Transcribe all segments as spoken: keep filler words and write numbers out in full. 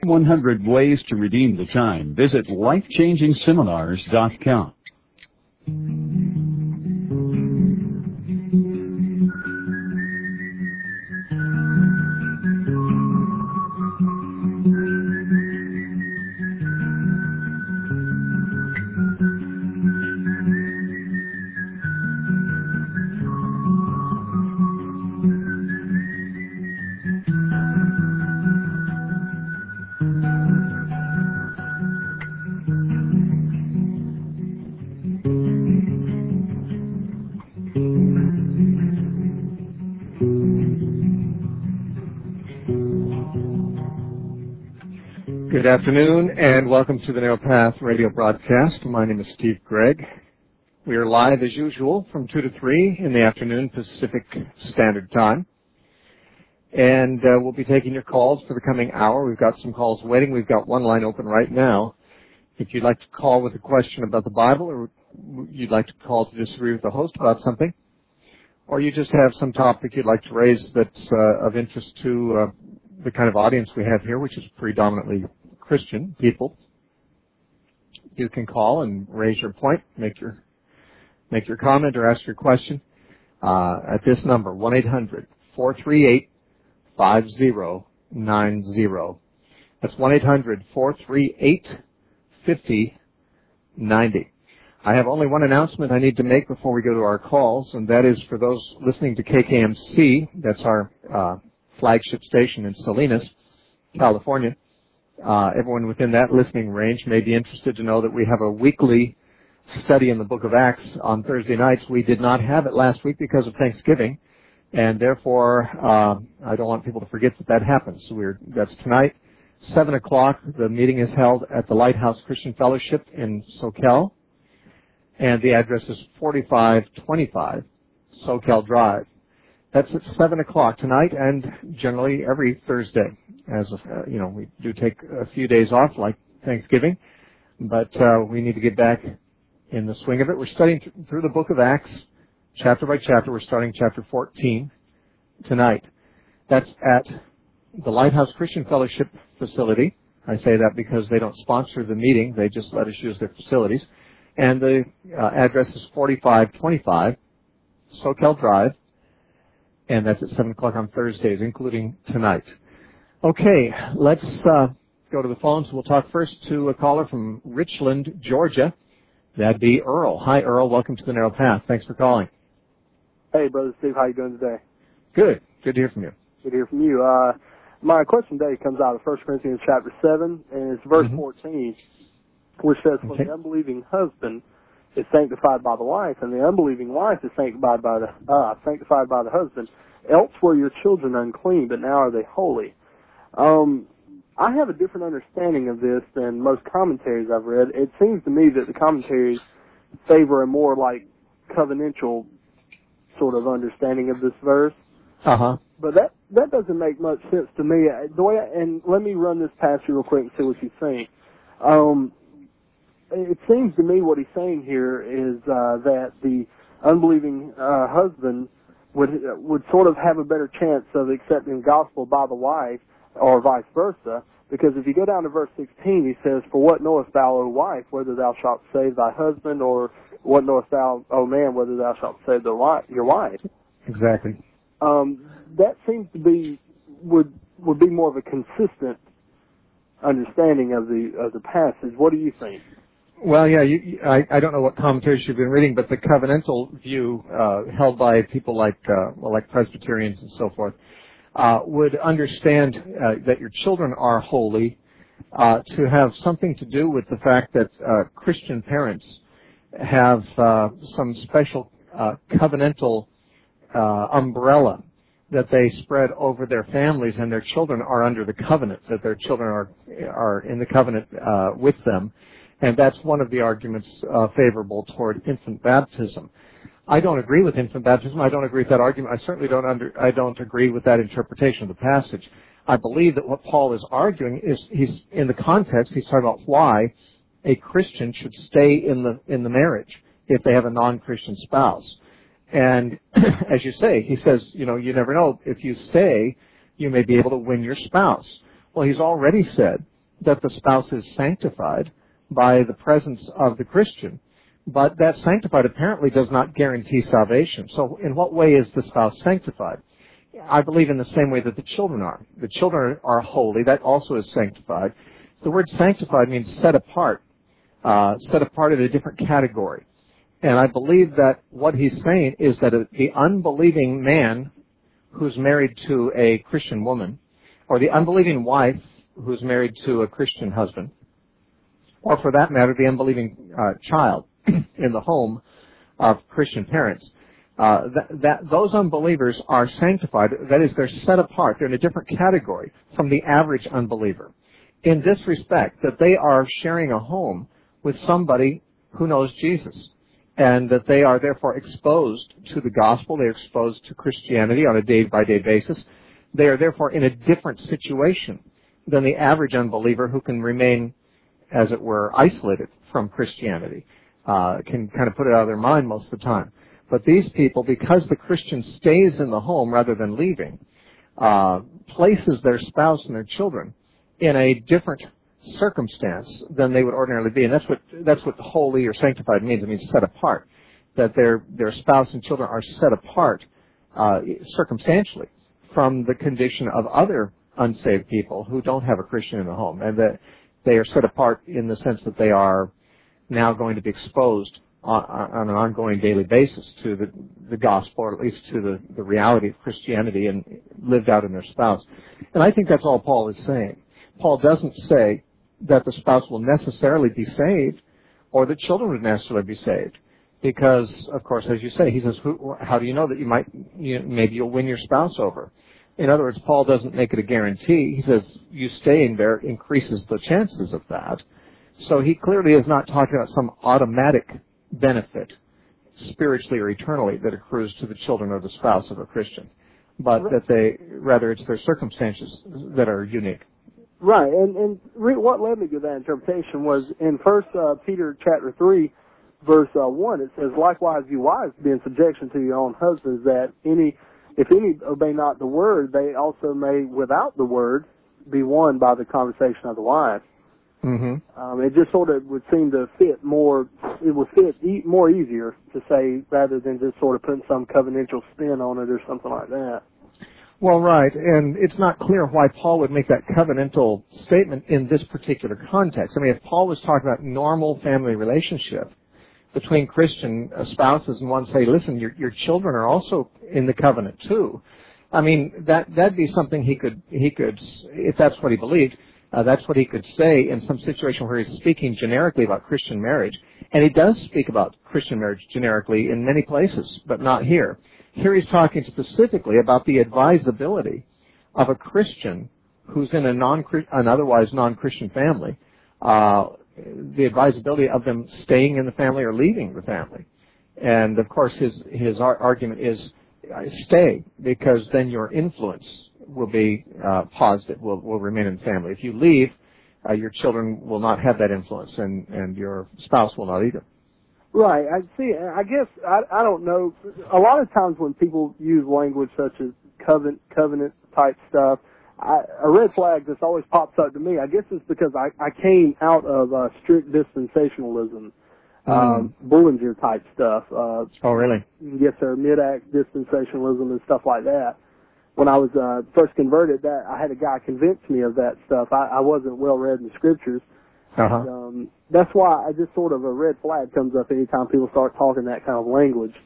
one hundred ways to redeem the time. Visit life changing seminars dot com. Good afternoon, and welcome to the Narrow Path radio broadcast. My name is Steve Gregg. We are live, as usual, from two to three in the afternoon Pacific Standard Time. And uh, we'll be taking your calls for the coming hour. We've got some calls waiting. We've got one line open right now. If you'd like to call with a question about the Bible, or you'd like to call to disagree with the host about something, or you just have some topic you'd like to raise that's uh, of interest to uh, the kind of audience we have here, which is predominantly Christian people, you can call and raise your point, make your make your comment, or ask your question uh, at this number, one eight hundred, four three eight, five zero nine zero. That's one eight hundred, four three eight, five zero nine zero. I have only one announcement I need to make before we go to our calls, and that is for those listening to K K M C, that's our uh, flagship station in Salinas, California. Uh, everyone within that listening range may be interested to know that we have a weekly study in the book of Acts on Thursday nights. We did not have it last week because of Thanksgiving, and therefore uh, I don't want people to forget that that happens. So we're, that's tonight, seven o'clock. The meeting is held at the Lighthouse Christian Fellowship in Soquel, and the address is forty-five twenty-five Soquel Drive. That's at seven o'clock tonight, and generally every Thursday. As of, uh, you know, we do take a few days off, like Thanksgiving, but uh, we need to get back in the swing of it. We're studying th- through the book of Acts, chapter by chapter. We're starting chapter fourteen tonight. That's at the Lighthouse Christian Fellowship facility. I say that because they don't sponsor the meeting. They just let us use their facilities. And the uh, address is forty-five twenty-five Soquel Drive, and that's at seven o'clock on Thursdays, including tonight. Okay, let's uh, go to the phones. We'll talk first to a caller from Richland, Georgia. That'd be Earl. Hi, Earl. Welcome to the Narrow Path. Thanks for calling. Hey, Brother Steve. How you doing today? Good. Good to hear from you. Good to hear from you. Uh, my question today comes out of First Corinthians chapter seven, and it's verse Mm-hmm. fourteen, which says, Okay. For the unbelieving husband is sanctified by the wife, and the unbelieving wife is sanctified by the uh, sanctified by the husband. Else were your children unclean, but now are they holy. Um, I have a different understanding of this than most commentaries I've read. It seems to me that the commentaries favor a more like covenantal sort of understanding of this verse. Uh-huh. But that that doesn't make much sense to me. The way I, and let me run this past you real quick and see what you think. Um, it seems to me what he's saying here is uh, that the unbelieving uh, husband would would sort of have a better chance of accepting the gospel by the wife, or vice versa, because if you go down to verse sixteen, he says, For what knowest thou, O wife, whether thou shalt save thy husband, or what knowest thou, O man, whether thou shalt save the wife, your wife? Exactly. Um, that seems to be, would would be more of a consistent understanding of the of the passage. What do you think? Well, yeah, you, you, I, I don't know what commentaries you've been reading, but the covenantal view uh, held by people like uh, well, like Presbyterians and so forth, Uh, would understand uh, that your children are holy uh, to have something to do with the fact that uh, Christian parents have uh, some special uh, covenantal uh, umbrella that they spread over their families, and their children are under the covenant, that their children are are in the covenant uh, with them, and that's one of the arguments uh, favorable toward infant baptism. I don't agree with infant baptism. I don't agree with that argument. I certainly don't under, I don't agree with that interpretation of the passage. I believe that what Paul is arguing is he's in the context, he's talking about why a Christian should stay in the in the marriage if they have a non-Christian spouse. And as you say, he says, you know, you never know. If you stay, you may be able to win your spouse. Well, he's already said that the spouse is sanctified by the presence of the Christian, but that sanctified apparently does not guarantee salvation. So in what way is the spouse sanctified? I believe in the same way that the children are. The children are holy. That also is sanctified. The word sanctified means set apart, uh, set apart in a different category. And I believe that what he's saying is that the unbelieving man who's married to a Christian woman, or the unbelieving wife who's married to a Christian husband, or for that matter, the unbelieving uh, child in the home of Christian parents, uh, that, that those unbelievers are sanctified. That is, they're set apart. They're in a different category from the average unbeliever. In this respect, that they are sharing a home with somebody who knows Jesus, and that they are therefore exposed to the gospel. They're exposed to Christianity on a day-by-day basis. They are therefore in a different situation than the average unbeliever who can remain, as it were, isolated from Christianity, uh, can kind of put it out of their mind most of the time. But these people, because the Christian stays in the home rather than leaving, uh, places their spouse and their children in a different circumstance than they would ordinarily be. And that's what that's what holy or sanctified means. It means set apart. That their their spouse and children are set apart uh, circumstantially from the condition of other unsaved people who don't have a Christian in the home. And that they are set apart in the sense that they are now going to be exposed on, on an ongoing daily basis to the, the gospel, or at least to the, the reality of Christianity and lived out in their spouse. And I think that's all Paul is saying. Paul doesn't say that the spouse will necessarily be saved or the children would necessarily be saved. Because, of course, as you say, he says, who, how do you know that you might, you, maybe you'll win your spouse over? In other words, Paul doesn't make it a guarantee. He says you staying there increases the chances of that. So he clearly is not talking about some automatic benefit, spiritually or eternally, that accrues to the children or the spouse of a Christian, but right. that they, rather it's their circumstances that are unique. Right, and, and re- what led me to that interpretation was in First uh, Peter chapter three, verse uh, one, it says, "Likewise, you wives, be in subjection to your own husbands, that any, if any obey not the word, they also may, without the word, be won by the conversation of the wife." Mm-hmm. Um, it just sort of would seem to fit more, it would fit e- more easier to say, rather than just sort of putting some covenantal spin on it or something like that. Well, right, and it's not clear why Paul would make that covenantal statement in this particular context. I mean, if Paul was talking about normal family relationship between Christian spouses and one say, listen, your, your children are also in the covenant too. I mean, that, that'd be something he could, he could, if that's what he believed, uh, that's what he could say in some situation where he's speaking generically about Christian marriage. And he does speak about Christian marriage generically in many places, but not here. Here he's talking specifically about the advisability of a Christian who's in a non an otherwise non-Christian family, uh, the advisability of them staying in the family or leaving the family. And of course his his argument is uh, stay, because then your influence will be uh, positive, will will remain in the family. If you leave, uh, your children will not have that influence, and, and your spouse will not either. Right. I see. I guess I, I don't know. A lot of times when people use language such as covenant, covenant type stuff, I, a red flag just always pops up to me. I guess it's because I, I came out of uh, strict dispensationalism, mm. um, Bullinger type stuff. Uh, oh, really? Yes, sir. Mid-act dispensationalism and stuff like that. When I was uh, first converted, that I had a guy convince me of that stuff. I, I wasn't well read in the scriptures. Uh-huh. And, um, that's why I just sort of a red flag comes up anytime people start talking that kind of language.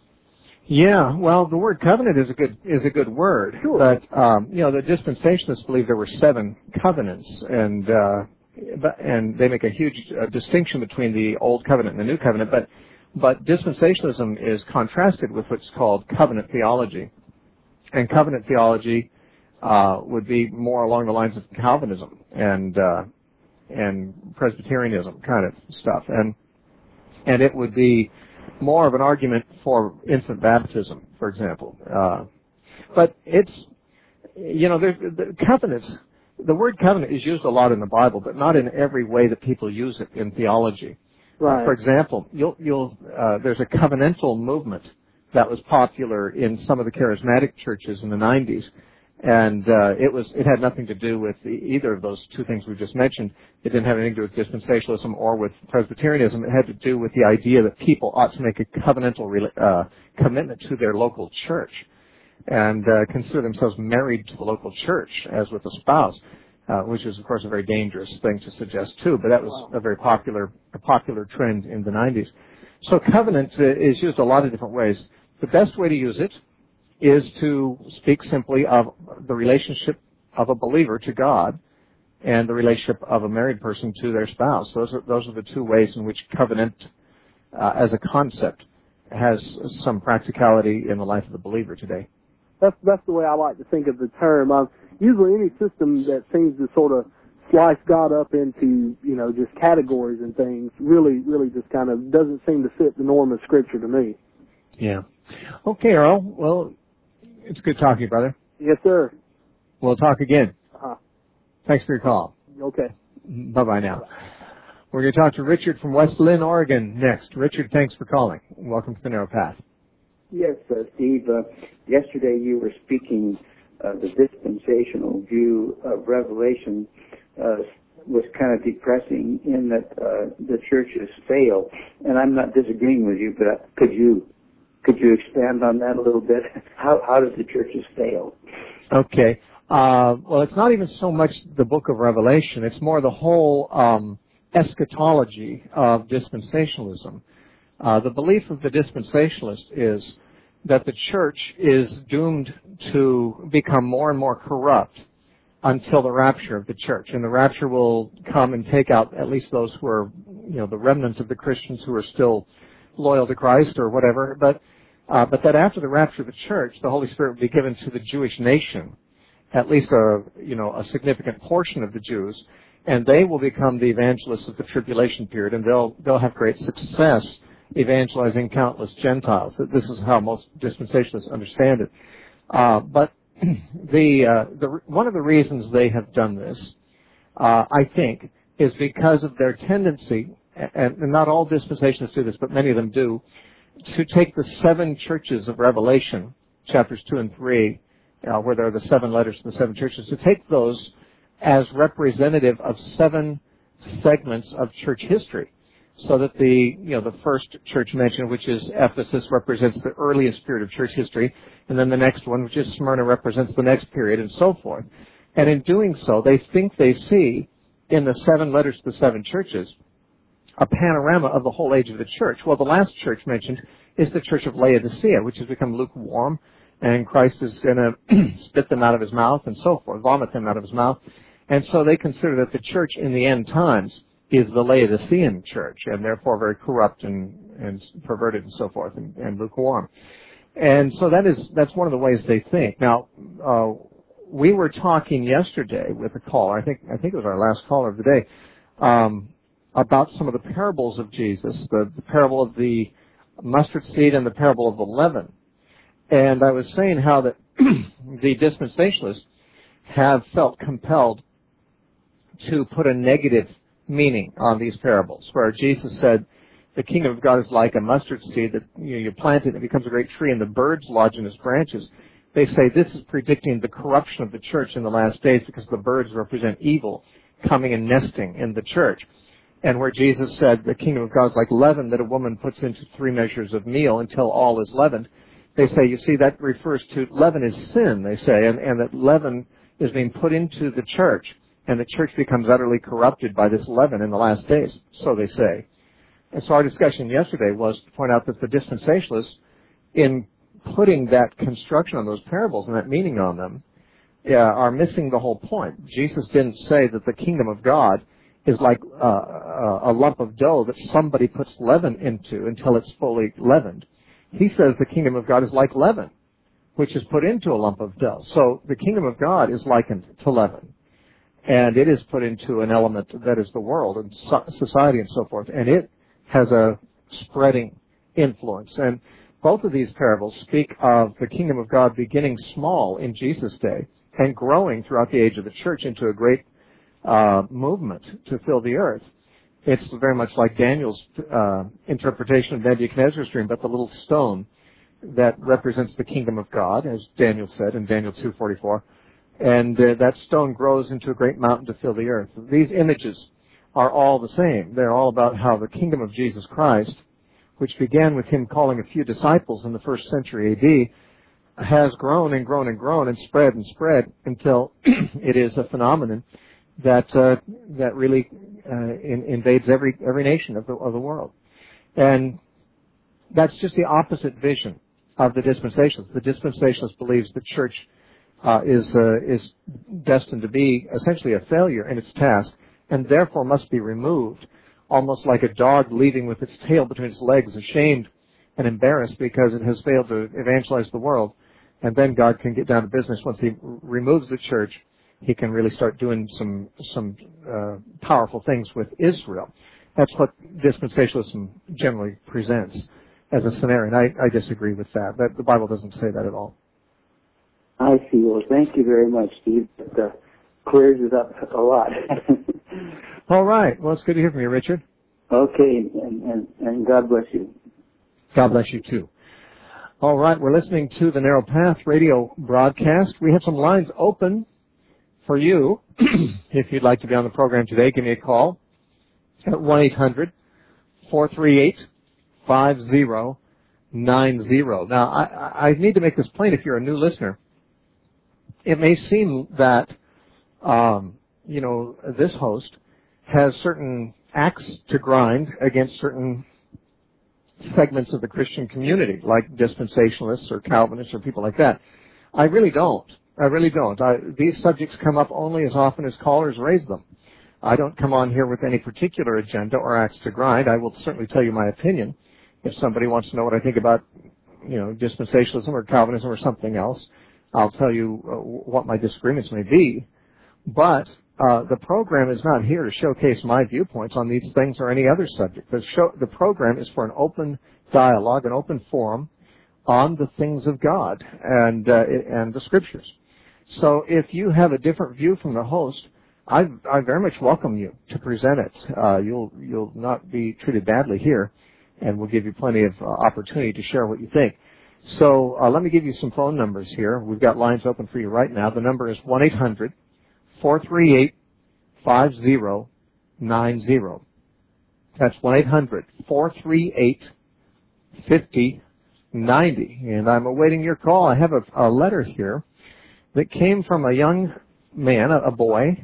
Yeah, well, the word covenant is a good is a good word, sure. but um, you know, the dispensationalists believe there were seven covenants, and uh, and they make a huge uh, distinction between the old covenant and the new covenant. But but dispensationalism is contrasted with what's called covenant theology, and covenant theology uh, would be more along the lines of Calvinism and uh, and Presbyterianism kind of stuff, and and it would be more of an argument for infant baptism, for example. Uh, but it's, you know, there's the covenants. The word covenant is used a lot in the Bible, but not in every way that people use it in theology. Right. Uh, for example, you'll you'll uh, there's a covenantal movement that was popular in some of the charismatic churches in the nineties, And uh, it was it had nothing to do with the, either of those two things we just mentioned. It didn't have anything to do with dispensationalism or with Presbyterianism. It had to do with the idea that people ought to make a covenantal uh, commitment to their local church and uh, consider themselves married to the local church as with a spouse, uh, which is, of course, a very dangerous thing to suggest, too. But that was a very popular a popular trend in the nineties. So covenant uh, is used a lot of different ways. The best way to use it is to speak simply of the relationship of a believer to God and the relationship of a married person to their spouse. Those are, those are the two ways in which covenant uh, as a concept has some practicality in the life of the believer today. That's, that's the way I like to think of the term. Um, usually any system that seems to sort of slice God up into, you know, just categories and things really, really just kind of doesn't seem to fit the norm of Scripture to me. Yeah. Okay, Earl. Well, it's good talking to you, brother. Yes, sir. We'll talk again. Uh-huh. Thanks for your call. Okay. Bye-bye now. We're going to talk to Richard from West Lynn, Oregon next. Richard, thanks for calling. Welcome to the Narrow Path. Yes, uh, Steve. Uh, yesterday you were speaking uh, the dispensational view of Revelation uh, was kind of depressing in that uh, the churches fail. And I'm not disagreeing with you, but uh, could you Could you expand on that a little bit? How how does the churches fail? Okay. Uh, well, it's not even so much the book of Revelation. It's more the whole um, eschatology of dispensationalism. Uh, the belief of the dispensationalist is that the church is doomed to become more and more corrupt until the rapture of the church. And the rapture will come and take out at least those who are, you know, the remnants of the Christians who are still loyal to Christ or whatever. But Uh, but that after the rapture of the church, the Holy Spirit will be given to the Jewish nation, at least a, you know, a significant portion of the Jews, and they will become the evangelists of the tribulation period, and they'll, they'll have great success evangelizing countless Gentiles. This is how most dispensationalists understand it. Uh, but the, uh, the, one of the reasons they have done this, uh, I think, is because of their tendency, and, and not all dispensationalists do this, but many of them do, to take the seven churches of Revelation, chapters two and three, uh, where there are the seven letters to the seven churches, to take those as representative of seven segments of church history. So that the, you know, the first church mentioned, which is Ephesus, represents the earliest period of church history, and then the next one, which is Smyrna, represents the next period, and so forth. And in doing so, they think they see in the seven letters to the seven churches a panorama of the whole age of the church. Well, the last church mentioned is the church of Laodicea, which has become lukewarm, and Christ is going to spit them out of his mouth and so forth, vomit them out of his mouth. And so they consider that the church in the end times is the Laodicean church, and therefore very corrupt and, and perverted and so forth, and, and lukewarm. And so that is, that's one of the ways they think. Now, uh, we were talking yesterday with a caller, I think, I think it was our last caller of the day, um, about some of the parables of Jesus, the, the parable of the mustard seed and the parable of the leaven. And I was saying how that the dispensationalists have felt compelled to put a negative meaning on these parables, where Jesus said, the kingdom of God is like a mustard seed that you, know, you plant it and it becomes a great tree and the birds lodge in its branches. They say this is predicting the corruption of the church in the last days because the birds represent evil coming and nesting in the church. And where Jesus said the kingdom of God is like leaven that a woman puts into three measures of meal until all is leavened, they say, you see, that refers to leaven is sin, they say, and, and that leaven is being put into the church, and the church becomes utterly corrupted by this leaven in the last days, so they say. And so our discussion yesterday was to point out that the dispensationalists, in putting that construction on those parables and that meaning on them, uh, are missing the whole point. Jesus didn't say that the kingdom of God is like uh, a lump of dough that somebody puts leaven into until it's fully leavened. He says the kingdom of God is like leaven, which is put into a lump of dough. So the kingdom of God is likened to leaven, and it is put into an element that is the world and society and so forth, and it has a spreading influence. And both of these parables speak of the kingdom of God beginning small in Jesus' day and growing throughout the age of the church into a great Uh, movement to fill the earth. It's very much like Daniel's uh, interpretation of Nebuchadnezzar's dream, but the little stone that represents the kingdom of God, as Daniel said in Daniel two forty-four, and uh, that stone grows into a great mountain to fill the earth. These images are all the same. They're all about how the kingdom of Jesus Christ, which began with him calling a few disciples in the first century A D, has grown and grown and grown and spread and spread until it is a phenomenon that uh, that really uh, in, invades every every nation of the of the world. And that's just the opposite vision of the dispensationalists. The dispensationalist believes the church uh, is uh, is destined to be essentially a failure in its task, and therefore must be removed, almost like a dog leaving with its tail between its legs, ashamed and embarrassed because it has failed to evangelize the world. And then God can get down to business. Once he removes the church, he can really start doing some some uh, powerful things with Israel. That's what dispensationalism generally presents as a scenario, and I, I disagree with that. that. The Bible doesn't say that at all. I see. Well, thank you very much, Steve. That uh, clears it up a lot. All right. Well, it's good to hear from you, Richard. Okay, and, and, and God bless you. God bless you, too. All right, we're listening to the Narrow Path radio broadcast. We have some lines open for you. If you'd like to be on the program today, give me a call at one eight hundred four three eight five zero nine zero. Now, I, I need to make this plain if you're a new listener. It may seem that, um, you know, this host has certain axe to grind against certain segments of the Christian community, like dispensationalists or Calvinists or people like that. I really don't. I really don't. I, these subjects come up only as often as callers raise them. I don't come on here with any particular agenda or axe to grind. I will certainly tell you my opinion. If somebody wants to know what I think about, you know, dispensationalism or Calvinism or something else, I'll tell you uh, what my disagreements may be. But uh, the program is not here to showcase my viewpoints on these things or any other subject. The, show, the program is for an open dialogue, an open forum on the things of God and uh, and the Scriptures. So if you have a different view from the host, I, I very much welcome you to present it. Uh, you'll you'll not be treated badly here, and we'll give you plenty of uh, opportunity to share what you think. So uh, let me give you some phone numbers here. We've got lines open for you right now. The number is one eight hundred four three eight five zero nine zero. That's one eight hundred four three eight five zero nine zero. And I'm awaiting your call. I have a, a letter here that came from a young man, a, a boy,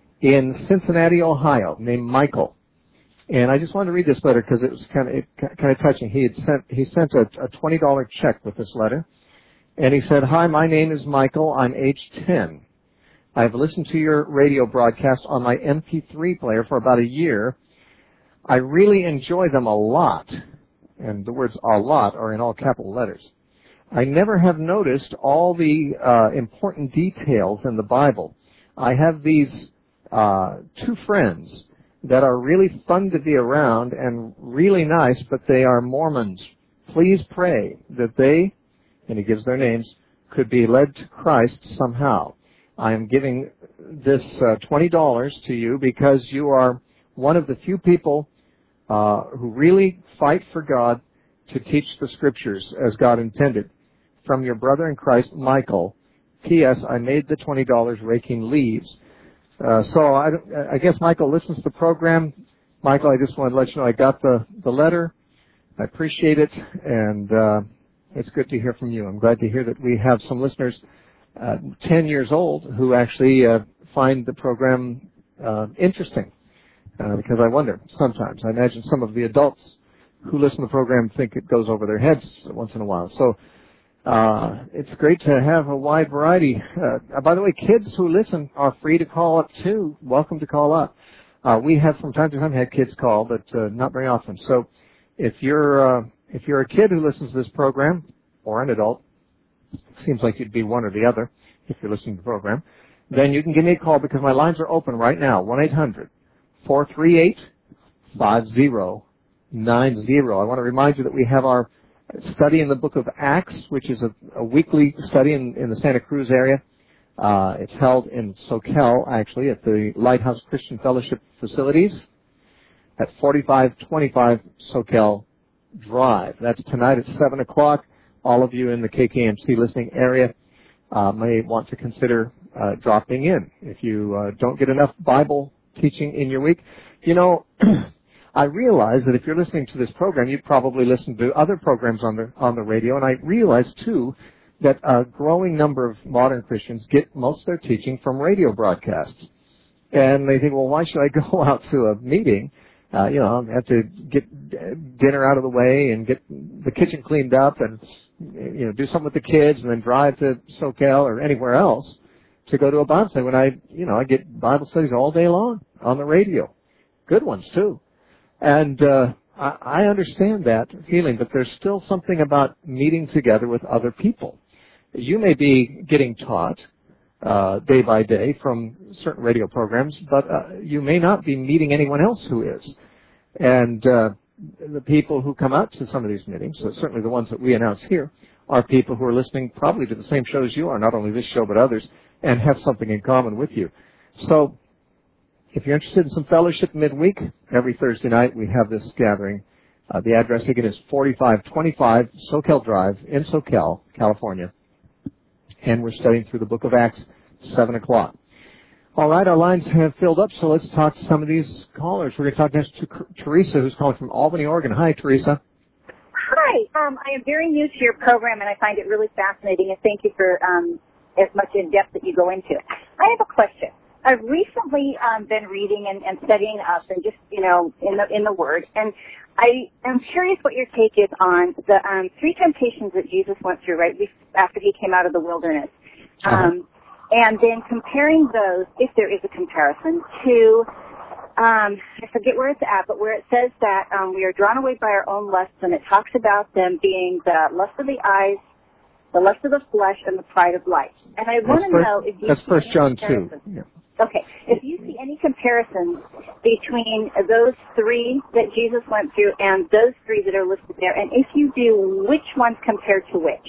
in Cincinnati, Ohio, named Michael. And I just wanted to read this letter because it was kind of it, kind of touching. He had sent he sent a, a twenty dollar check with this letter, and he said, "Hi, my name is Michael. I'm age ten. I've listened to your radio broadcast on my M P three player for about a year. I really enjoy them a lot." And the words "a lot" are in all capital letters. "I never have noticed all the uh, important details in the Bible. I have these uh, two friends that are really fun to be around and really nice, but they are Mormons. Please pray that they," and he gives their names, "could be led to Christ somehow. I am giving this uh, twenty dollars to you because you are one of the few people uh, who really fight for God to teach the Scriptures as God intended. From your brother in Christ, Michael. P S. I made the twenty dollars raking leaves." Uh, so I, I guess Michael listens to the program. Michael, I just wanted to let you know I got the, the letter. I appreciate it, and uh, it's good to hear from you. I'm glad to hear that we have some listeners uh, ten years old who actually uh, find the program uh, interesting, uh, because I wonder sometimes. I imagine some of the adults who listen to the program think it goes over their heads once in a while. So Uh, it's great to have a wide variety. Uh, by the way, kids who listen are free to call up too. Welcome to call up. Uh, we have from time to time had kids call, but uh, not very often. So if you're uh, if you're a kid who listens to this program, or an adult, it seems like you'd be one or the other if you're listening to the program, then you can give me a call because my lines are open right now. one eight hundred four three eight five zero nine zero. I want to remind you that we have our study in the book of Acts, which is a, a weekly study in, in the Santa Cruz area. Uh, it's held in Soquel, actually, at the Lighthouse Christian Fellowship facilities at forty-five twenty-five Soquel Drive. That's tonight at seven o'clock. All of you in the K K M C listening area uh, may want to consider uh, dropping in. If you uh, don't get enough Bible teaching in your week, you know, I realize that if you're listening to this program, you probably listen to other programs on the on the radio, and I realize too that a growing number of modern Christians get most of their teaching from radio broadcasts. And they think, well, why should I go out to a meeting? Uh, you know, I have to get dinner out of the way and get the kitchen cleaned up and, you know, do something with the kids and then drive to SoCal or anywhere else to go to a Bible study when I, you know, I get Bible studies all day long on the radio. Good ones, too. And uh, I, I understand that feeling, but there's still something about meeting together with other people. You may be getting taught uh, day by day from certain radio programs, but uh, you may not be meeting anyone else who is. And uh, the people who come out to some of these meetings, so certainly the ones that we announce here, are people who are listening probably to the same shows you are, not only this show but others, and have something in common with you. So if you're interested in some fellowship midweek, every Thursday night we have this gathering. Uh, the address again is forty-five twenty-five SoCal Drive in SoCal, California. And we're studying through the book of Acts, seven o'clock. All right, our lines have filled up, so let's talk to some of these callers. We're going to talk next to Teresa, who's calling from Albany, Oregon. Hi, Teresa. Hi. Um, I am very new to your program, and I find it really fascinating, and thank you for um, as much in-depth that you go into. I have a question. I've recently um, been reading and, and studying up and just, you know, in the in the Word, and I am curious what your take is on the um, three temptations that Jesus went through right after he came out of the wilderness. Um, uh-huh. And then comparing those, if there is a comparison, to, um, I forget where it's at, but where it says that um, we are drawn away by our own lusts, and it talks about them being the lust of the eyes, the lust of the flesh, and the pride of life. And I want to know if you That's First John two. Yeah. Okay. If you see any comparisons between those three that Jesus went through and those three that are listed there, and if you do, which ones compared to which?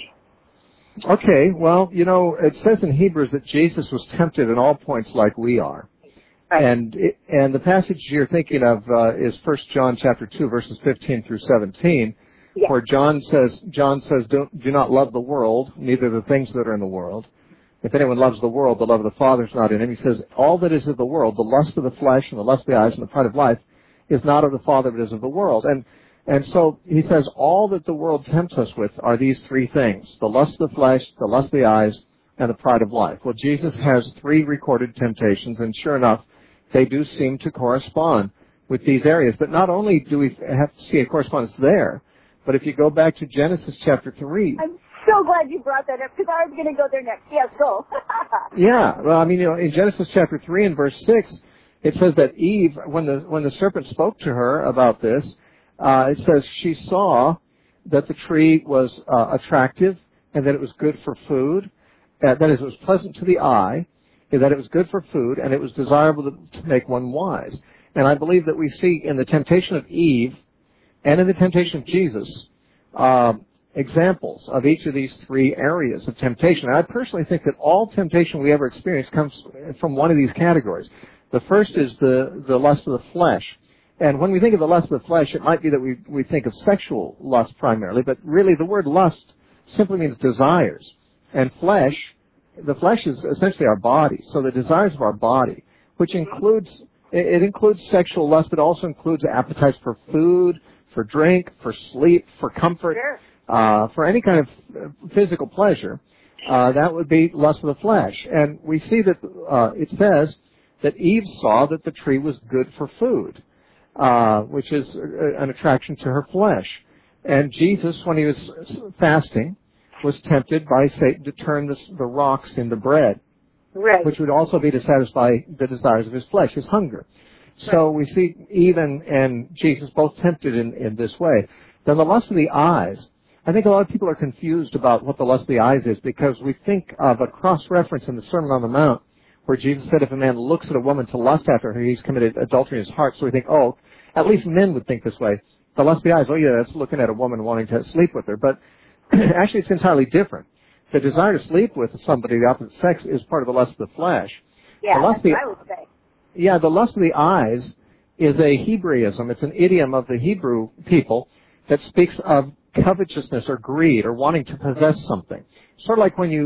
Okay, well, you know, it says in Hebrews that Jesus was tempted in all points like we are. Right. And it, and the passage you're thinking of uh, is First John chapter two, verses fifteen through seventeen, yes. where John says, John says, Don't, do not love the world, neither the things that are in the world. If anyone loves the world, the love of the Father is not in him. He says, all that is of the world, the lust of the flesh and the lust of the eyes and the pride of life, is not of the Father, but is of the world. And And so he says all that the world tempts us with are these three things, the lust of the flesh, the lust of the eyes, and the pride of life. Well, Jesus has three recorded temptations, and sure enough, they do seem to correspond with these areas. But not only do we have to see a correspondence there, but if you go back to Genesis chapter three... I'm so glad you brought that up, because I was going to go there next. Yes, go. Yeah, well, I mean, you know, in Genesis chapter three and verse six, it says that Eve, when the when the serpent spoke to her about this, Uh, it says she saw that the tree was uh, attractive and that it was good for food, uh, that is, it was pleasant to the eye, and that it was good for food, and it was desirable to, to make one wise. And I believe that we see in the temptation of Eve and in the temptation of Jesus uh, examples of each of these three areas of temptation. And I personally think that all temptation we ever experience comes from one of these categories. The first is the, the lust of the flesh. And when we think of the lust of the flesh, it might be that we, we think of sexual lust primarily, but really the word lust simply means desires. And flesh, the flesh is essentially our body, so the desires of our body, which includes, it includes sexual lust, but also includes appetites for food, for drink, for sleep, for comfort, uh, for any kind of physical pleasure. Uh, that would be lust of the flesh. And we see that uh, it says that Eve saw that the tree was good for food. Uh, which is an attraction to her flesh. And Jesus, when he was fasting, was tempted by Satan to turn the, the rocks into bread, right. which would also be to satisfy the desires of his flesh, his hunger. Right. So we see Eve and, and Jesus both tempted in, in this way. Then the lust of the eyes. I think a lot of people are confused about what the lust of the eyes is because we think of a cross-reference in the Sermon on the Mount where Jesus said if a man looks at a woman to lust after her, he's committed adultery in his heart. So we think, oh, at least men would think this way. The lust of the eyes, oh yeah, that's looking at a woman wanting to sleep with her. But actually it's entirely different. The desire to sleep with somebody of the opposite sex is part of the lust of the flesh. Yeah, the lust that's of the, what I would say. Yeah, the lust of the eyes is a Hebraism. It's an idiom of the Hebrew people that speaks of covetousness or greed or wanting to possess something. Sort of like when you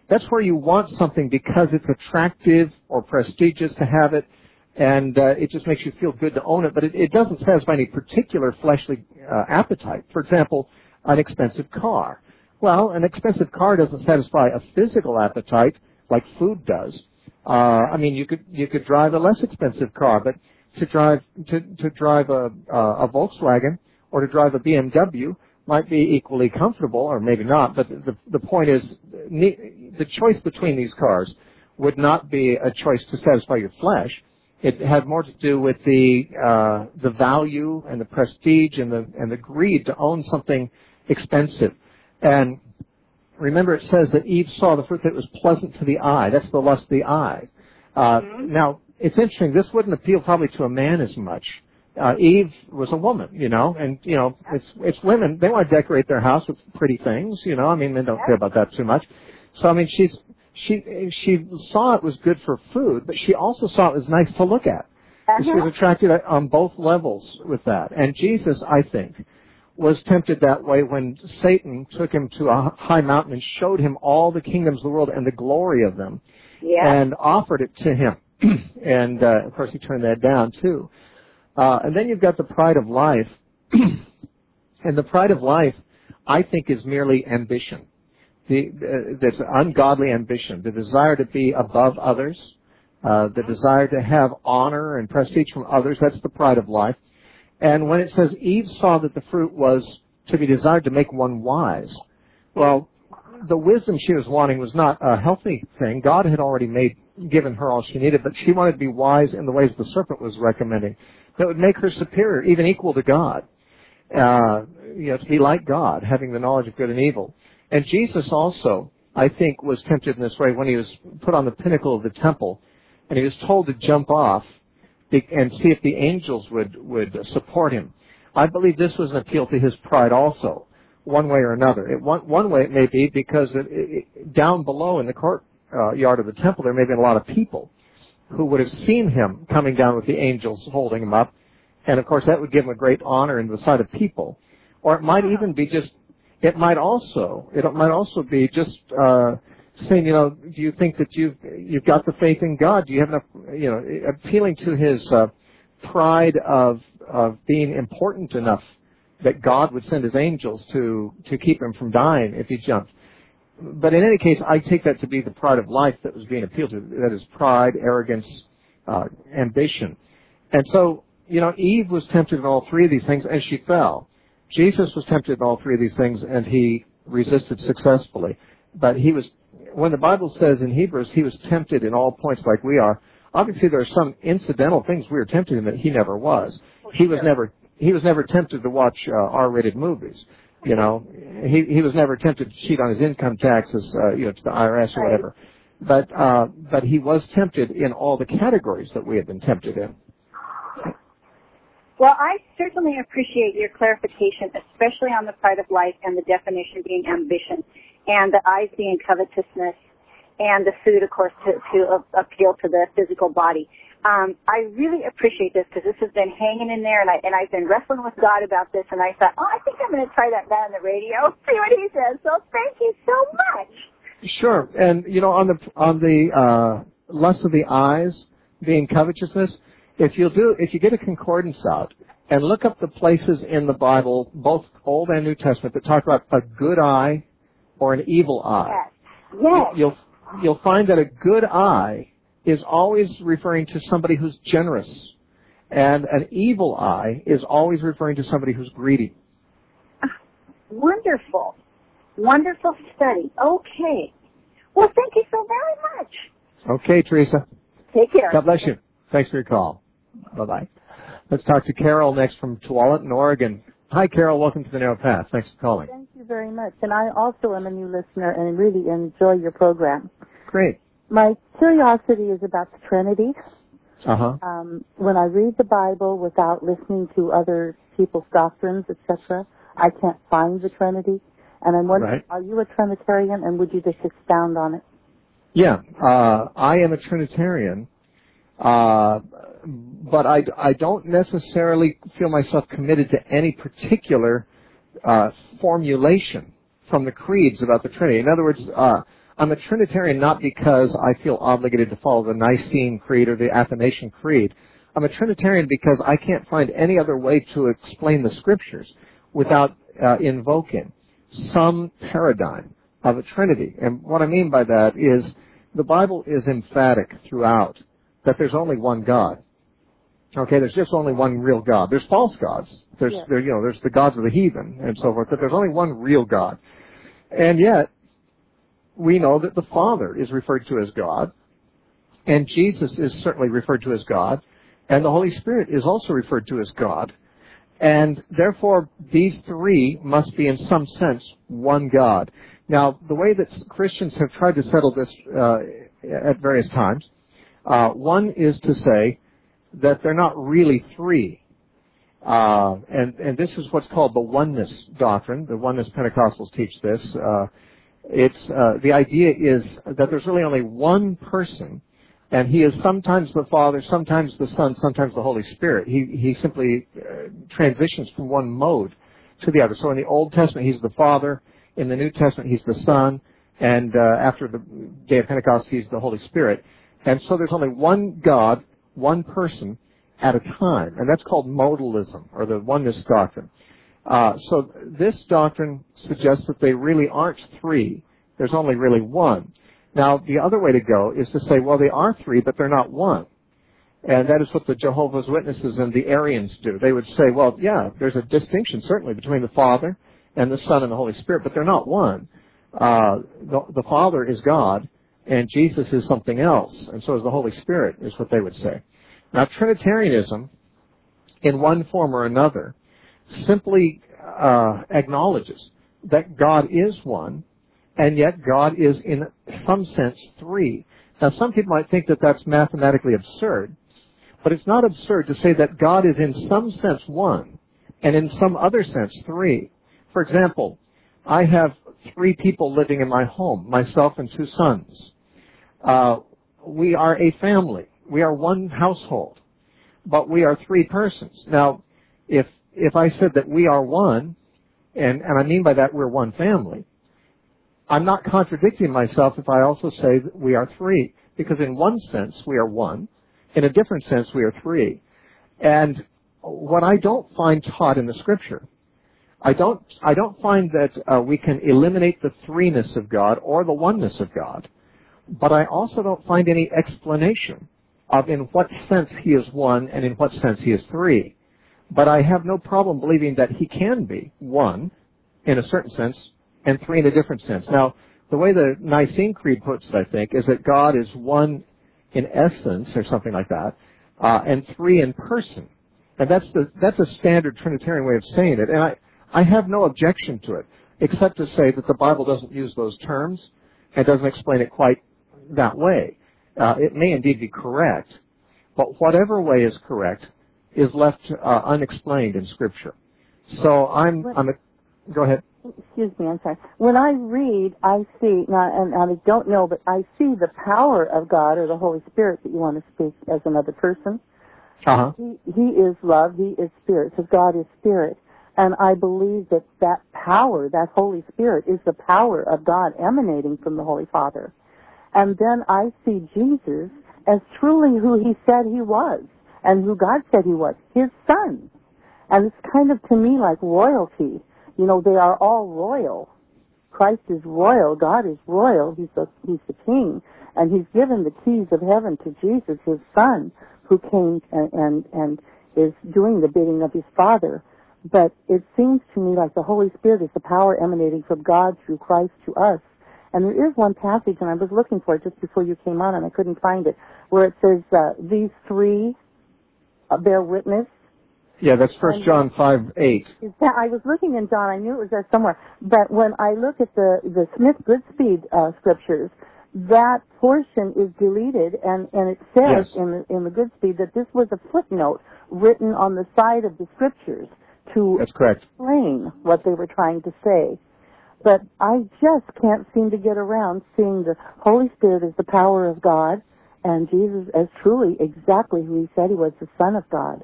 that's where you want something because it's attractive or prestigious to have it, and uh, it just makes you feel good to own it, but it, it doesn't satisfy any particular fleshly uh, appetite. For example, an expensive car. Well, an expensive car doesn't satisfy a physical appetite like food does. Uh, I mean, you could you could drive a less expensive car, but to drive to to drive a uh, a Volkswagen or to drive a B M W might be equally comfortable, or maybe not. But the the point is, the choice between these cars would not be a choice to satisfy your flesh. It had more to do with the uh, the value and the prestige and the and the greed to own something expensive. And remember, it says that Eve saw the fruit that was pleasant to the eye. That's the lust of the eye. Uh, mm-hmm. Now, it's interesting. This wouldn't appeal probably to a man as much. Uh, Eve was a woman, you know, and, you know, it's it's women. They want to decorate their house with pretty things, you know. I mean, they don't care about that too much. So, I mean, she's she she saw it was good for food, but she also saw it was nice to look at. Uh-huh. She was attracted on both levels with that. And Jesus, I think, was tempted that way when Satan took him to a high mountain and showed him all the kingdoms of the world and the glory of them, yeah. and offered it to him. And, uh, of course, he turned that down, too. Uh, and then you've got the pride of life. And the pride of life, I think, is merely ambition. The, uh, that's ungodly ambition, the desire to be above others, uh, the desire to have honor and prestige from others. That's the pride of life. And when it says Eve saw that the fruit was to be desired to make one wise, well, the wisdom she was wanting was not a healthy thing. God had already made, given her all she needed, but she wanted to be wise in the ways the serpent was recommending. That would make her superior, even equal to God. Uh, you know, to be like God, having the knowledge of good and evil. And Jesus also, I think, was tempted in this way when he was put on the pinnacle of the temple, and he was told to jump off and see if the angels would, would support him. I believe this was an appeal to his pride also, one way or another. It, one, one way it may be because it, it, down below in the courtyard uh, of the temple there may have been a lot of people who would have seen him coming down with the angels holding him up, and of course that would give him a great honor in the sight of people. Or it might even be just, it might also, it might also be just uh, saying, you know, do you think that you've you've got the faith in God? Do you have enough, you know, appealing to his uh, pride of of being important enough that God would send his angels to to keep him from dying if he jumped. But in any case, I take that to be the pride of life that was being appealed to. That is pride, arrogance, uh, ambition. And so, you know, Eve was tempted in all three of these things, and she fell. Jesus was tempted in all three of these things, and he resisted successfully. But he was, when the Bible says in Hebrews, he was tempted in all points like we are, obviously there are some incidental things we are tempted in that he never was. He was never, he was never tempted to watch uh, R-rated movies. You know, he he was never tempted to cheat on his income taxes, uh, you know, to the I R S or whatever. But uh, but he was tempted in all the categories that we have been tempted in. Well, I certainly appreciate your clarification, especially on the pride of life and the definition being ambition, and the eyes being covetousness, and the food, of course, to, to uh, appeal to the physical body. Um, I really appreciate this because this has been hanging in there, and, I, and I've been wrestling with God about this, and I thought, oh, I think I'm going to try that guy on the radio, see what he says. So thank you so much. Sure, and you know, on the on the uh, lust of the eyes being covetousness, if you'll do, if you get a concordance out and look up the places in the Bible, both Old and New Testament, that talk about a good eye or an evil eye, yes, yes, you'll you'll find that a good eye is always referring to somebody who's generous, and an evil eye is always referring to somebody who's greedy. Wonderful. Wonderful study. Okay. Well, thank you so very much. Okay, Teresa. Take care. God bless you. Thanks for your call. Bye-bye. Let's talk to Carol next from Tualatin, Oregon. Hi, Carol. Welcome to the Narrow Path. Thanks for calling. Thank you very much. And I also am a new listener and really enjoy your program. Great. My curiosity is about the Trinity. Uh-huh. Um, when I read the Bible without listening to other people's doctrines, et cetera, I can't find the Trinity. And I'm wondering, right. Are you a Trinitarian, and would you just expound on it? Yeah, uh, I am a Trinitarian, uh, but I, I don't necessarily feel myself committed to any particular uh, formulation from the creeds about the Trinity. In other words, uh, I'm a Trinitarian not because I feel obligated to follow the Nicene Creed or the Athanasian Creed. I'm a Trinitarian because I can't find any other way to explain the Scriptures without uh, invoking some paradigm of a Trinity. And what I mean by that is the Bible is emphatic throughout that there's only one God. Okay, there's just only one real God. There's false gods. There's, yeah. there, you know, there's the gods of the heathen and so forth, but there's only one real God. And yet, we know that the Father is referred to as God, and Jesus is certainly referred to as God, and the Holy Spirit is also referred to as God. And therefore, these three must be in some sense one God. Now, the way that Christians have tried to settle this uh, at various times, uh, one is to say that they're not really three. Uh, and, and this is what's called the oneness doctrine. The oneness Pentecostals teach this. Uh, it's, uh, the idea is that there's really only one person, and he is sometimes the Father, sometimes the Son, sometimes the Holy Spirit. He, he simply uh, transitions from one mode to the other. So in the Old Testament, he's the Father. In the New Testament, he's the Son. And uh, after the day of Pentecost, he's the Holy Spirit. And so there's only one God, one person at a time. And that's called modalism, or the oneness doctrine. Uh, so this doctrine suggests that they really aren't three. There's only really one. Now, the other way to go is to say, well, they are three, but they're not one. And that is what the Jehovah's Witnesses and the Arians do. They would say, well, yeah, there's a distinction, certainly, between the Father and the Son and the Holy Spirit, but they're not one. Uh, the, the Father is God, and Jesus is something else, and so is the Holy Spirit, is what they would say. Now, Trinitarianism, in one form or another, simply uh, acknowledges that God is one, and yet God is, in some sense, three. Now, some people might think that that's mathematically absurd, but it's not absurd to say that God is in some sense one, and in some other sense three. For example, I have three people living in my home, myself and two sons. Uh, we are a family. We are one household, but we are three persons. Now, if if I said that we are one, and, and I mean by that we're one family, I'm not contradicting myself if I also say that we are three, because in one sense we are one, in a different sense we are three. And what I don't find taught in the Scripture, I don't I don't find that uh, we can eliminate the threeness of God or the oneness of God, but I also don't find any explanation of in what sense he is one and in what sense he is three. But I have no problem believing that he can be one in a certain sense and three in a different sense. Now, the way the Nicene Creed puts it, I think, is that God is one in essence, or something like that, uh, and three in person. And that's the that's a standard Trinitarian way of saying it. And I, I have no objection to it, except to say that the Bible doesn't use those terms and doesn't explain it quite that way. Uh, it may indeed be correct, but whatever way is correct is left uh, unexplained in Scripture. So I'm, I'm a, go ahead. Excuse me, I'm sorry. When I read, I see, now, and I don't know, but I see the power of God or the Holy Spirit that you want to speak as another person. Uh-huh. He, he is love, he is spirit, because God is spirit. And I believe that that power, that Holy Spirit, is the power of God emanating from the Holy Father. And then I see Jesus as truly who he said he was and who God said he was, his Son. And it's kind of to me like royalty. You know, they are all royal. Christ is royal. God is royal. He's the, he's the king. And he's given the keys of heaven to Jesus, his Son, who came and, and, and is doing the bidding of his Father. But it seems to me like the Holy Spirit is the power emanating from God through Christ to us. And there is one passage, and I was looking for it just before you came on, and I couldn't find it, where it says, uh, these three uh, bear witness. Yeah, that's First John five eight. Is that, I was looking in John, I knew it was there somewhere. But when I look at the, the Smith Goodspeed uh, scriptures, that portion is deleted, and, and it says yes. in, the, in the Goodspeed that this was a footnote written on the side of the scriptures to That's correct. explain what they were trying to say. But I just can't seem to get around seeing the Holy Spirit as the power of God and Jesus as truly exactly who he said he was, the Son of God.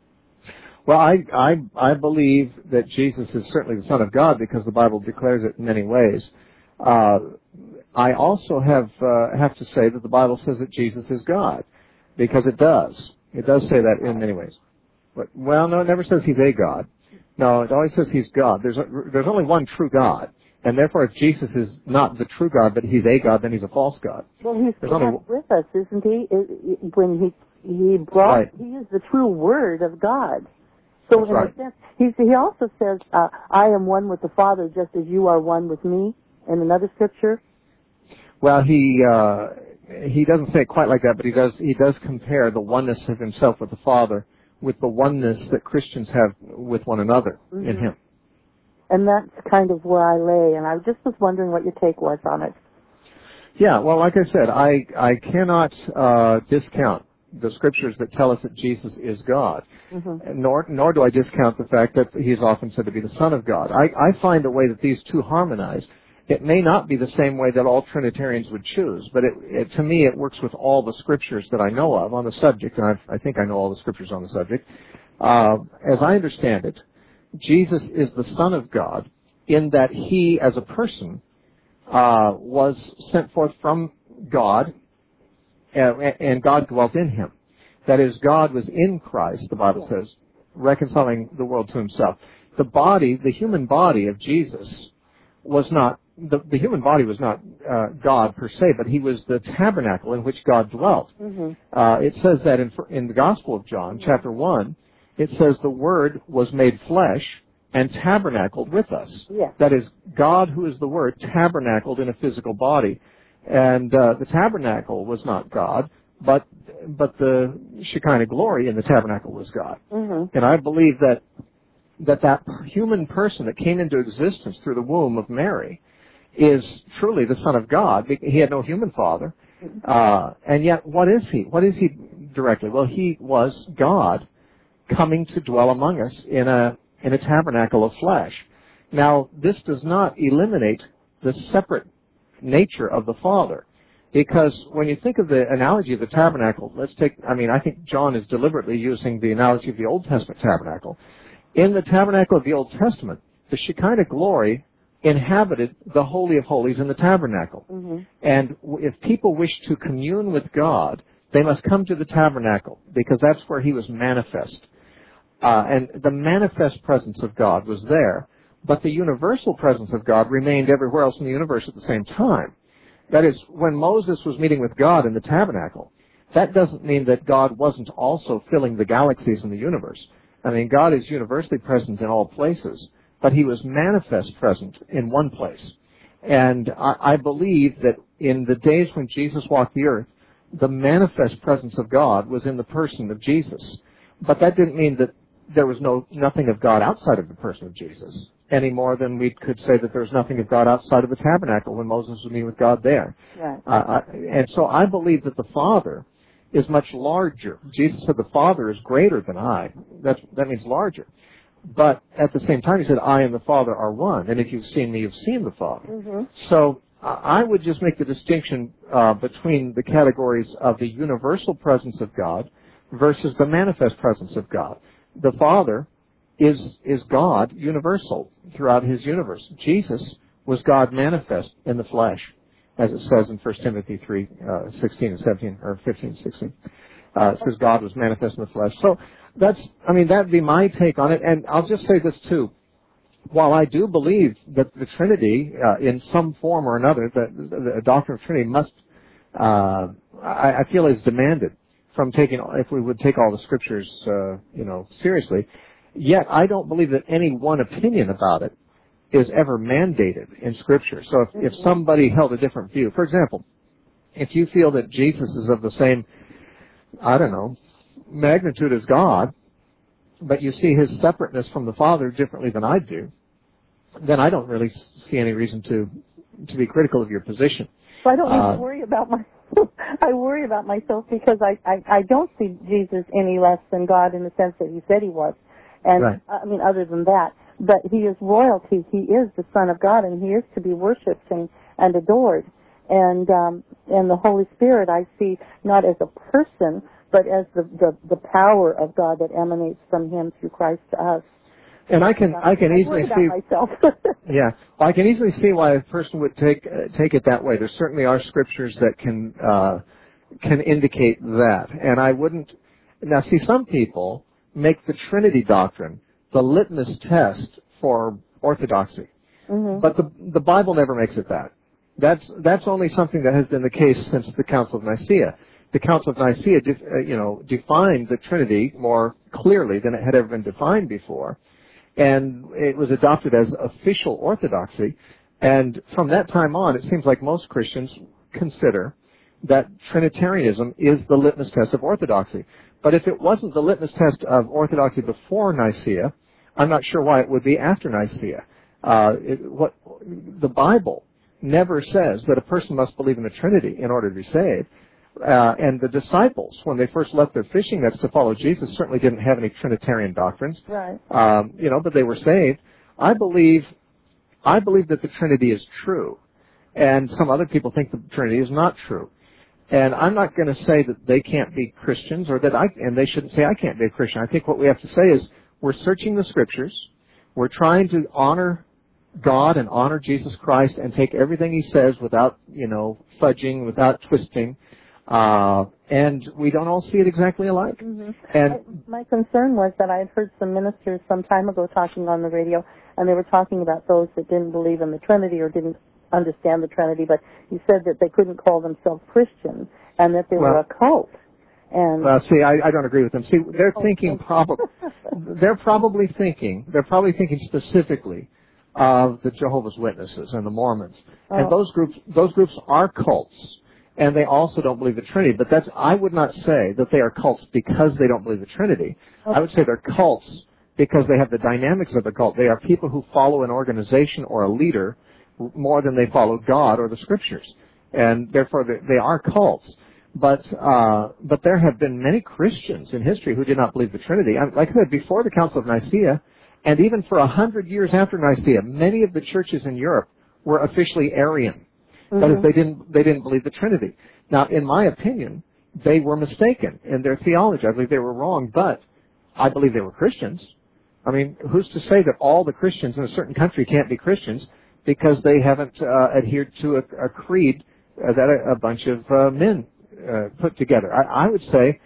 Well, I, I, I believe that Jesus is certainly the Son of God because the Bible declares it in many ways. Uh, I also have uh, have to say that the Bible says that Jesus is God, because it does. It does say that in many ways. But, well, no, it never says he's a God. No, it always says he's God. There's a, there's only one true God, and therefore, if Jesus is not the true God, but he's a God, then he's a false God. Well, he's there's only with us, isn't he? When he he brought, right. he is the true Word of God. So That's in right. a sense, he's, he also says, uh, "I am one with the Father, just as you are one with me." In another scripture. Well, he uh, he doesn't say it quite like that, but he does he does compare the oneness of himself with the Father with the oneness that Christians have with one another mm-hmm. in him. And that's kind of where I lay, and I just was wondering what your take was on it. Yeah, well, like I said, I I cannot uh, discount the scriptures that tell us that Jesus is God, mm-hmm. nor nor do I discount the fact that he is often said to be the Son of God. I, I find a way that these two harmonize. It may not be the same way that all Trinitarians would choose, but it, it, to me it works with all the scriptures that I know of on the subject, and I've, I think I know all the scriptures on the subject. Uh, as I understand it, Jesus is the Son of God in that he, as a person, uh, was sent forth from God, and, and God dwelt in him. That is, God was in Christ, the Bible says, reconciling the world to himself. The body, the human body of Jesus, was not The, the human body was not uh, God per se, but he was the tabernacle in which God dwelt. Mm-hmm. Uh, it says that in, in the Gospel of John, chapter one, it says the Word was made flesh and tabernacled with us. Yeah. That is, God, who is the Word, tabernacled in a physical body. And uh, the tabernacle was not God, but but the Shekinah glory in the tabernacle was God. Mm-hmm. And I believe that that that human person that came into existence through the womb of Mary is truly the Son of God. He had no human father. Uh, and yet, what is he? What is he directly? Well, he was God coming to dwell among us in a in a tabernacle of flesh. Now, this does not eliminate the separate nature of the Father. Because when you think of the analogy of the tabernacle, let's take, I mean, I think John is deliberately using the analogy of the Old Testament tabernacle. In the tabernacle of the Old Testament, the Shekinah glory inhabited the Holy of Holies in the tabernacle. Mm-hmm. And if people wish to commune with God, they must come to the tabernacle, because that's where he was manifest. Uh, and the manifest presence of God was there, but the universal presence of God remained everywhere else in the universe at the same time. That is, when Moses was meeting with God in the tabernacle, that doesn't mean that God wasn't also filling the galaxies in the universe. I mean, God is universally present in all places, but he was manifest present in one place. And I, I believe that in the days when Jesus walked the earth, the manifest presence of God was in the person of Jesus. But that didn't mean that there was no nothing of God outside of the person of Jesus, any more than we could say that there's nothing of God outside of the tabernacle when Moses was meeting with God there. Right. Uh, and so I believe that the Father is much larger. Jesus said the Father is greater than I. That's, that means larger. But at the same time, he said, I and the Father are one. And if you've seen me, you've seen the Father. Mm-hmm. So uh, I would just make the distinction uh, between the categories of the universal presence of God versus the manifest presence of God. The Father is is God universal throughout his universe. Jesus was God manifest in the flesh, as it says in First Timothy three, uh, sixteen and seventeen, or fifteen and sixteen. Uh, it says God was manifest in the flesh. So that's, I mean, that'd be my take on it. And I'll just say this too. While I do believe that the Trinity, uh, in some form or another, the, the, the doctrine of Trinity must, uh, I, I feel is demanded from taking, if we would take all the scriptures, uh, you know, seriously. Yet I don't believe that any one opinion about it is ever mandated in Scripture. So if, if somebody held a different view, for example, if you feel that Jesus is of the same, I don't know, magnitude as God, but you see his separateness from the Father differently than I do, then I don't really see any reason to to be critical of your position. So I don't need uh, to worry about my. I worry about myself because I, I I don't see Jesus any less than God in the sense that he said he was, and right. I mean other than that. But he is royalty. He is the Son of God, and he is to be worshipped and, and adored. And um, and the Holy Spirit I see not as a person, but as the, the, the power of God that emanates from him through Christ to us. And I can I can easily see myself. yeah, well, I can easily see why a person would take uh, take it that way. There certainly are scriptures that can uh, can indicate that, and I wouldn't. Now, see, some people make the Trinity doctrine the litmus test for orthodoxy, mm-hmm. but the the Bible never makes it that. That's that's only something that has been the case since the Council of Nicaea. The Council of Nicaea, def, uh, you know, defined the Trinity more clearly than it had ever been defined before. And it was adopted as official orthodoxy. And from that time on, it seems like most Christians consider that Trinitarianism is the litmus test of orthodoxy. But if it wasn't the litmus test of orthodoxy before Nicaea, I'm not sure why it would be after Nicaea. Uh, it, what the Bible never says that a person must believe in the Trinity in order to be saved. Uh, and the disciples, when they first left their fishing nets to follow Jesus, certainly didn't have any Trinitarian doctrines. Right. Um, you know, but they were saved. I believe, I believe that the Trinity is true, and some other people think the Trinity is not true. And I'm not going to say that they can't be Christians, or that I, and they shouldn't say I can't be a Christian. I think what we have to say is we're searching the Scriptures, we're trying to honor God and honor Jesus Christ, and take everything He says without, you know, fudging, without twisting. Uh, and we don't all see it exactly alike. Mm-hmm. And my, my concern was that I had heard some ministers some time ago talking on the radio, and they were talking about those that didn't believe in the Trinity or didn't understand the Trinity, but he said that they couldn't call themselves Christians and that they well, were a cult. And well, see, I, I don't agree with them. See, they're oh, thinking probably, they're probably thinking, they're probably thinking specifically of the Jehovah's Witnesses and the Mormons, oh. and those groups, those groups are cults. And they also don't believe the Trinity. But that's, I would not say that they are cults because they don't believe the Trinity. Okay. I would say they're cults because they have the dynamics of the cult. They are people who follow an organization or a leader more than they follow God or the Scriptures. And therefore they, they are cults. But, uh, but there have been many Christians in history who did not believe the Trinity. Like I said, before the Council of Nicaea, and even for a hundred years after Nicaea, many of the churches in Europe were officially Arian. Mm-hmm. That is, they didn't they didn't believe the Trinity. Now, in my opinion, they were mistaken in their theology. I believe they were wrong, but I believe they were Christians. I mean, who's to say that all the Christians in a certain country can't be Christians because they haven't uh, adhered to a, a creed uh, that a, a bunch of uh, men uh, put together? I, I would say,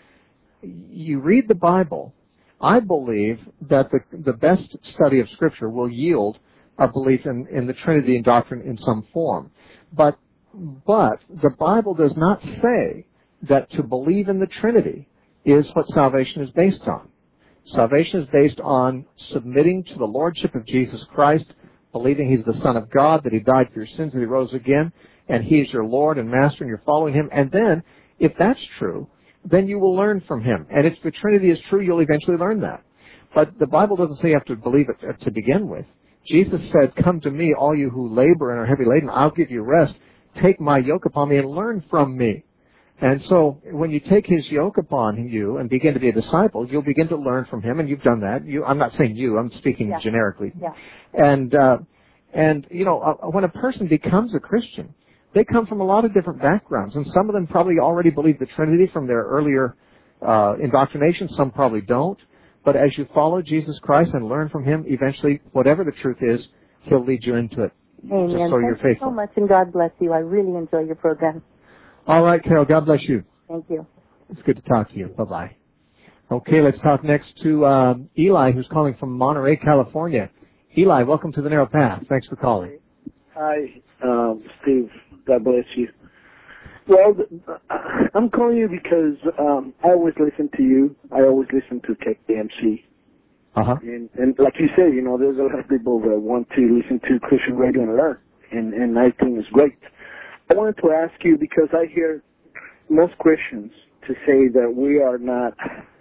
you read the Bible. I believe that the the best study of Scripture will yield a belief in, in the Trinity and doctrine in some form. But, but the Bible does not say that to believe in the Trinity is what salvation is based on. Salvation is based on submitting to the Lordship of Jesus Christ, believing He's the Son of God, that He died for your sins, that He rose again, and He is your Lord and Master, and you're following Him. And then, if that's true, then you will learn from Him. And if the Trinity is true, you'll eventually learn that. But the Bible doesn't say you have to believe it to begin with. Jesus said, "Come to me, all you who labor and are heavy laden, I'll give you rest. Take my yoke upon me and learn from me." And so when you take His yoke upon you and begin to be a disciple, you'll begin to learn from Him, and you've done that. You, I'm not saying you, I'm speaking yeah. generically. Yeah. And, uh, and, you know, uh, when a person becomes a Christian, they come from a lot of different backgrounds, and some of them probably already believe the Trinity from their earlier uh, indoctrination. Some probably don't. But as you follow Jesus Christ and learn from Him, eventually, whatever the truth is, He'll lead you into it. Amen. Just so Thank you're faithful. you so much, and God bless you. I really enjoy your program. All right, Carol. God bless you. Thank you. It's good to talk to you. Bye-bye. Okay, let's talk next to um, Eli, who's calling from Monterey, California. Eli, welcome to the Narrow Path. Thanks for calling. Hi, um, Steve. God bless you. Well, I'm calling you because um, I always listen to you. I always listen to K M C. Uh-huh. And, and like you said, you know, there's a lot of people that want to listen to Christian radio and learn, and, and I think it's great. I wanted to ask you, because I hear most Christians to say that we are not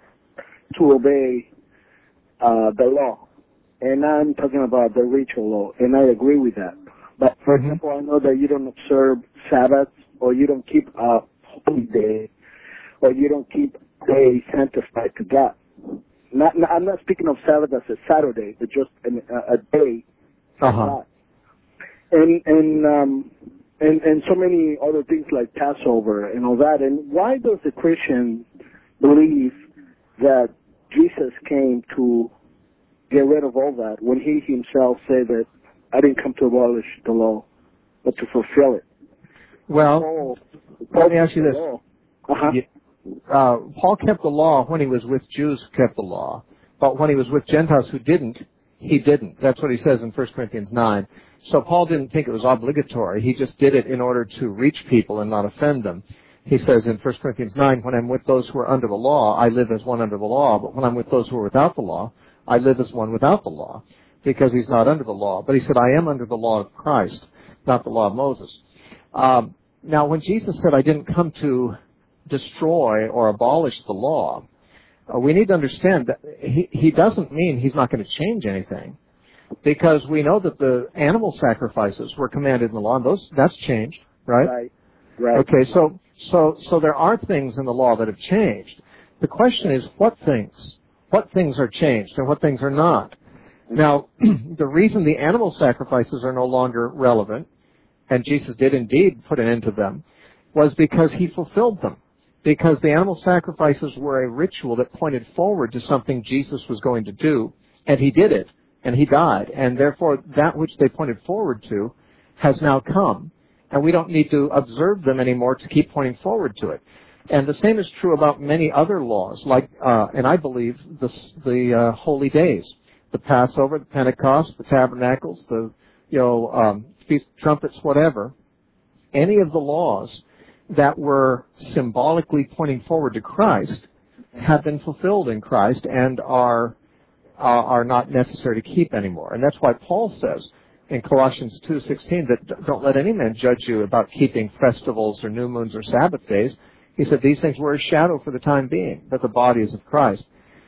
to obey uh, the law, and I'm talking about the ritual law, and I agree with that. But, for mm-hmm. example, I know that you don't observe Sabbath, or you don't keep a holy day, or you don't keep day sanctified to God. Not, not, I'm not speaking of Sabbath as a Saturday, but just an, a, a day. Uh-huh. And and um and and so many other things like Passover and all that. And why does the Christian believe that Jesus came to get rid of all that when he himself said that I didn't come to abolish the law, but to fulfill it? Well, Paul, let me ask you this. Uh-huh. Uh, Paul kept the law when he was with Jews who kept the law, but when he was with Gentiles who didn't, he didn't. That's what he says in First Corinthians nine. So Paul didn't think it was obligatory. He just did it in order to reach people and not offend them. He says in First Corinthians nine, when I'm with those who are under the law, I live as one under the law, but when I'm with those who are without the law, I live as one without the law, because he's not under the law. But he said, I am under the law of Christ, not the law of Moses. Um, now, when Jesus said, I didn't come to destroy or abolish the law, uh, we need to understand that he, he doesn't mean he's not going to change anything, because we know that the animal sacrifices were commanded in the law, and those that's changed, right? Right. Right. Okay, so so so there are things in the law that have changed. The question is, what things? What things are changed and what things are not? Now, the reason the animal sacrifices are no longer relevant, and Jesus did indeed put an end to them, was because he fulfilled them. Because the animal sacrifices were a ritual that pointed forward to something Jesus was going to do, and he did it, and he died. And therefore, that which they pointed forward to has now come, and we don't need to observe them anymore to keep pointing forward to it. And the same is true about many other laws, like, uh, and I believe, the, the uh, holy days, the Passover, the Pentecost, the Tabernacles, the, you know, um, Feast of Trumpets, whatever. Any of the laws that were symbolically pointing forward to Christ have been fulfilled in Christ and are uh, are not necessary to keep anymore. And that's why Paul says in Colossians two sixteen that don't let any man judge you about keeping festivals or new moons or Sabbath days. He said these things were a shadow for the time being, but the body is of Christ.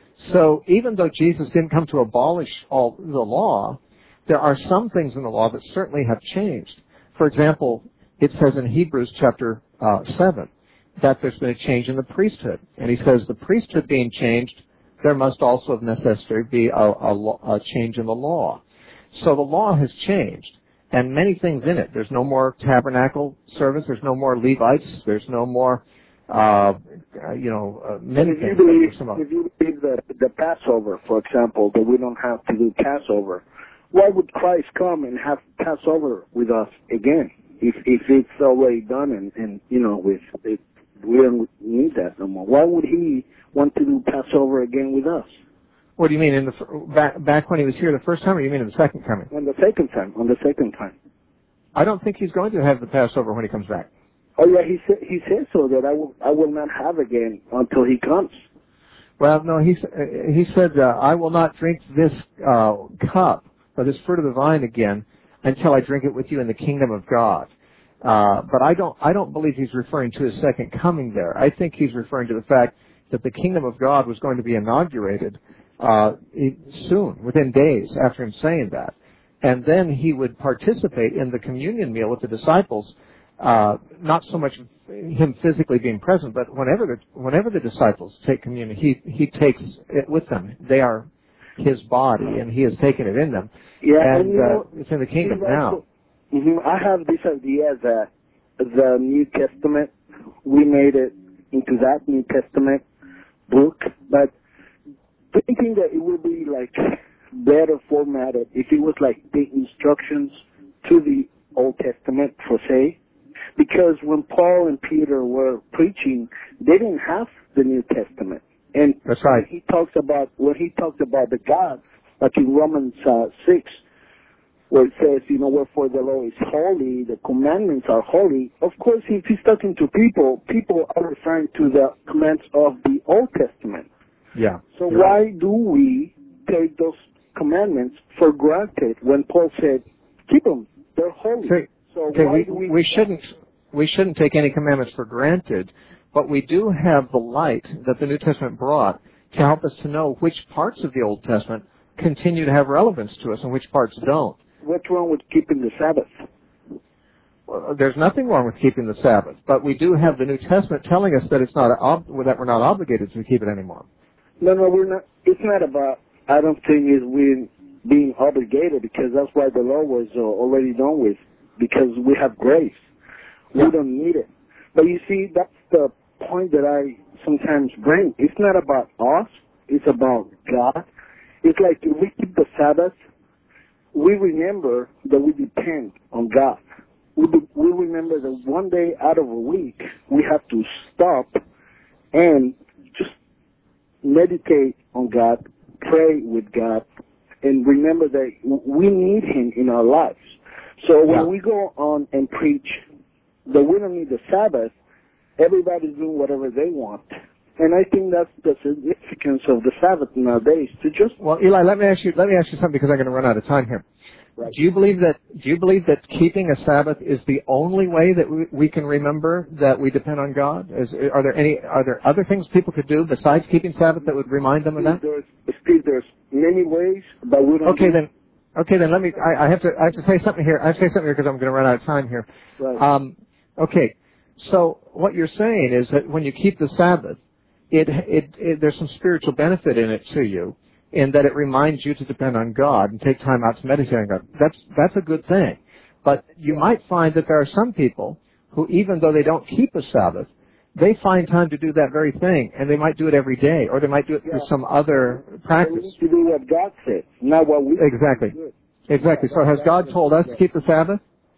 So even though Jesus didn't come to abolish all the law, there are some things in the law that certainly have changed. For example, it says in Hebrews chapter uh, seven that there's been a change in the priesthood. And he says the priesthood being changed, there must also of necessity be a, a, a change in the law. So the law has changed, and many things in it. There's no more tabernacle service. There's no more Levites. There's no more, uh, you know, uh, many if things. You believe, some if you believe the, the Passover, for example, that we don't have to do Passover, why would Christ come and have Passover with us again? If if it's already done and, and you know, with it, we don't need that no more. Why would he want to do Passover again with us? What do you mean, in the back, back when he was here the first time, or you mean in the second coming? On the second time, on the second time. I don't think he's going to have the Passover when he comes back. Oh yeah, he said he said so that I will I will not have again until he comes. Well, no, he he said uh, I will not drink this uh, cup or this fruit of the vine again until I drink it with you in the kingdom of God. Uh, but I don't I don't believe he's referring to his second coming there. I think he's referring to the fact that the kingdom of God was going to be inaugurated uh, soon, within days after him saying that. And then he would participate in the communion meal with the disciples, uh, not so much him physically being present, but whenever the, whenever the disciples take communion, he, he takes it with them. They are his body, and he has taken it in them. Yeah, and, and you uh, know, it's in the kingdom now. Mm-hmm, I have this idea that the New Testament, we made it into that New Testament book, but thinking that it would be like better formatted if it was like the instructions to the Old Testament per se, because when Paul and Peter were preaching, they didn't have the New Testament. And that's right. When he talks about when he talks about the God, like in Romans uh, six, where it says, you know, wherefore the law is holy, the commandments are holy. Of course, if he's talking to people, people are referring to the commands of the Old Testament. Yeah. So You're why right. do we take those commandments for granted when Paul said, keep them, they're holy? Okay, so okay why we, do we, we shouldn't we shouldn't take any commandments for granted, but we do have the light that the New Testament brought to help us to know which parts of the Old Testament continue to have relevance to us and which parts don't. What's wrong with keeping the Sabbath? Well, there's nothing wrong with keeping the Sabbath, but we do have the New Testament telling us that it's not ob- that we're not obligated to keep it anymore. No, no, we're not. It's not about. I don't think it's we being obligated, because that's why the law was uh, already done with, because we have grace. We don't need it. But you see, that's the point that I sometimes bring. It's not about us. It's about God. It's like if we keep the Sabbath, we remember that we depend on God. We, be, we remember that one day out of a week, we have to stop and just meditate on God, pray with God, and remember that we need Him in our lives. So when yeah. we go on and preach that we don't need the Sabbath, everybody's doing whatever they want. And I think that's the significance of the Sabbath nowadays, to just... Well, Eli, let me ask you, let me ask you something because I'm going to run out of time here. Right. Do you believe that, do you believe that keeping a Sabbath is the only way that we, we can remember that we depend on God? Is, are there any, are there other things people could do besides keeping Sabbath that would remind them of that? There's, Steve, there's many ways, but we don't... Okay, then, okay, then let me, I, I have to, I have to say something here. I have to say something here because I'm going to run out of time here. Right. Um, okay, so what you're saying is that when you keep the Sabbath, It, it, it, there's some spiritual benefit in it to you, in that it reminds you to depend on God and take time out to meditate on God. That's that's a good thing. But you might find that there are some people who, even though they don't keep a Sabbath, they find time to do that very thing, and they might do it every day, or they might do it through yeah. some other practice. We need to do what God said, not what we Exactly. do. Exactly. So has God told us to keep the Sabbath?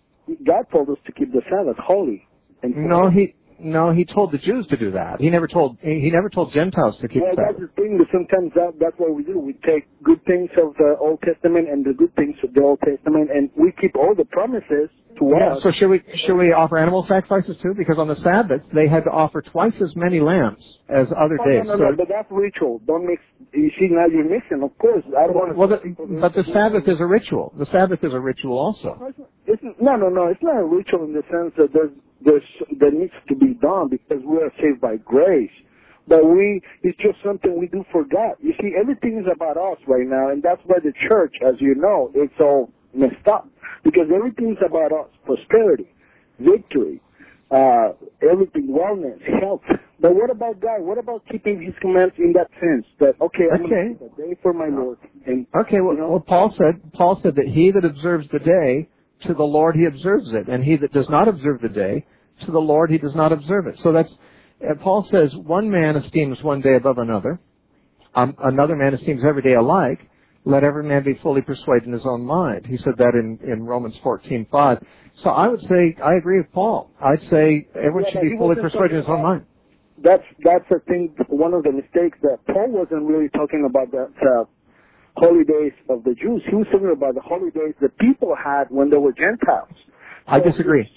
God told us to keep the Sabbath holy. And no, he. No, he told the Jews to do that. He never told he never told Gentiles to keep well, Sabbath. That's the thing. That sometimes that, that's what we do. We take good things of the Old Testament and the good things of the Old Testament, and we keep all the promises to yeah, us. So should we should we offer animal sacrifices too? Because on the Sabbath they had to offer twice as many lambs as other oh, days. No, no, so no, but that's ritual. Don't mix. You see, now you're mixing. Of course, I don't want to. Well, the, but the Sabbath is a ritual. The Sabbath is a ritual also. It's, no, no, no. It's not a ritual in the sense that there's there's that needs to be done because we are saved by grace. But we, it's just something we do for God. You see, everything is about us right now, and that's why the church, as you know, it's all messed up. Because everything's about us. Prosperity, victory, uh, everything, wellness, health. But what about God? What about keeping His commands in that sense? That, okay, I'm okay. going to keep a day for my Lord. And, okay, well, you know, well, Paul said, Paul said that he that observes the day, to the Lord he observes it. And he that does not observe the day, to the Lord he does not observe it. So that's, uh, Paul says, one man esteems one day above another. Um, another man esteems every day alike. Let every man be fully persuaded in his own mind. He said that in, in Romans fourteen five. So I would say, I agree with Paul. I'd say everyone yeah, should be fully persuaded in his own mind. That's, that's the thing, one of the mistakes that Paul wasn't really talking about the uh, holy days of the Jews. He was talking about the holy days that people had when they were Gentiles. I so, disagree.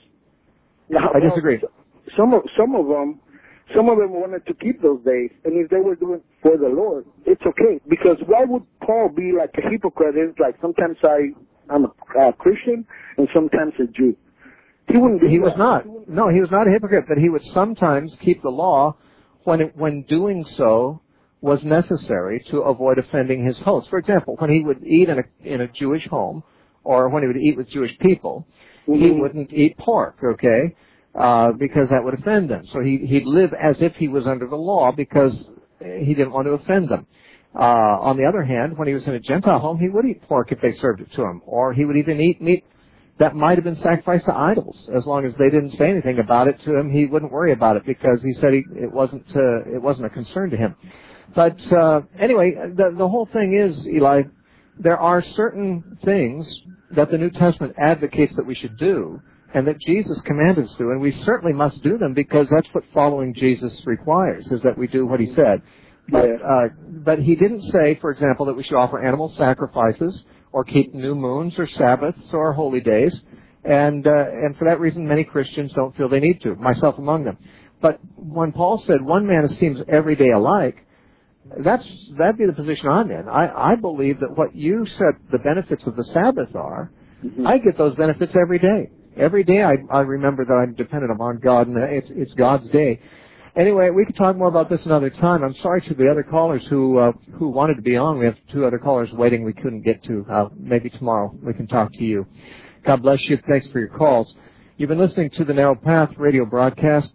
Now, I disagree. Some of, some of them, some of them wanted to keep those days, and if they were doing it for the Lord, it's okay. Because why would Paul be like a hypocrite? It's like sometimes I, I'm a uh, Christian and sometimes a Jew. He wouldn't do He that. was not. No, he was not a hypocrite, but he would sometimes keep the law when it, when doing so was necessary to avoid offending his host. For example, when he would eat in a in a Jewish home, or when he would eat with Jewish people, mm-hmm. he wouldn't eat pork, okay, uh, because that would offend them. So he he'd live as if he was under the law because he didn't want to offend them. Uh, on the other hand, when he was in a Gentile home, he would eat pork if they served it to him, or he would even eat meat that might have been sacrificed to idols. As long as they didn't say anything about it to him, he wouldn't worry about it because he said he, it wasn't uh, it wasn't a concern to him. But uh, anyway, the the whole thing is, Eli, there are certain things that the New Testament advocates that we should do, and that Jesus commanded us to, and we certainly must do them because that's what following Jesus requires, is that we do what he said. But uh, but he didn't say, for example, that we should offer animal sacrifices or keep new moons or Sabbaths or holy days, and uh, and for that reason, many Christians don't feel they need to, myself among them. But when Paul said one man esteems every day alike, that's that'd be the position I'm in. I, I believe that what you said the benefits of the Sabbath are, mm-hmm. I get those benefits every day. Every day I, I remember that I'm dependent upon God, and it's it's God's day. Anyway, we could talk more about this another time. I'm sorry to the other callers who uh, who wanted to be on. We have two other callers waiting we couldn't get to. Uh, maybe tomorrow we can talk to you. God bless you. Thanks for your calls. You've been listening to the Narrow Path radio broadcast.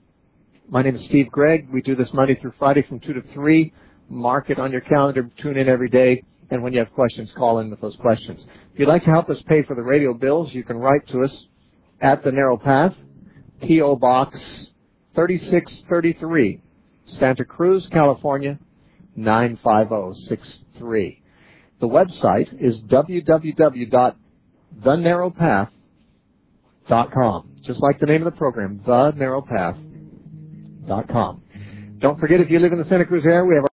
My name is Steve Gregg. We do this Monday through Friday from two to three. Mark it on your calendar. Tune in every day. And when you have questions, call in with those questions. If you'd like to help us pay for the radio bills, you can write to us at the Narrow Path, P O Box thirty-six thirty-three, Santa Cruz, California, nine five zero six three. The website is w w w dot the narrow path dot com. Just like the name of the program, the narrow path dot com. Don't forget, if you live in the Santa Cruz area, we have